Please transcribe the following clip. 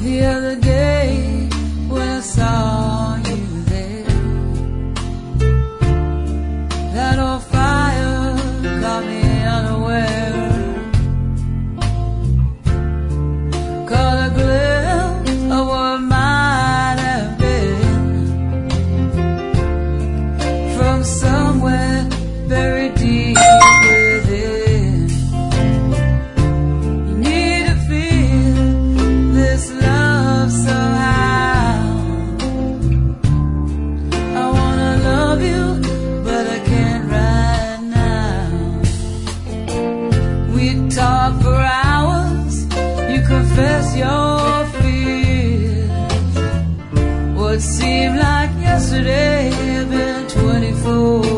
The other day when I saw you there, that old fire caught me unaware. Caught a glimpse of what might have been from somewhere very deep within. You need to feel this love somehow. I wanna love you, but I can't right now. We talk for hours, you confess your fears. What seemed like yesterday had been 24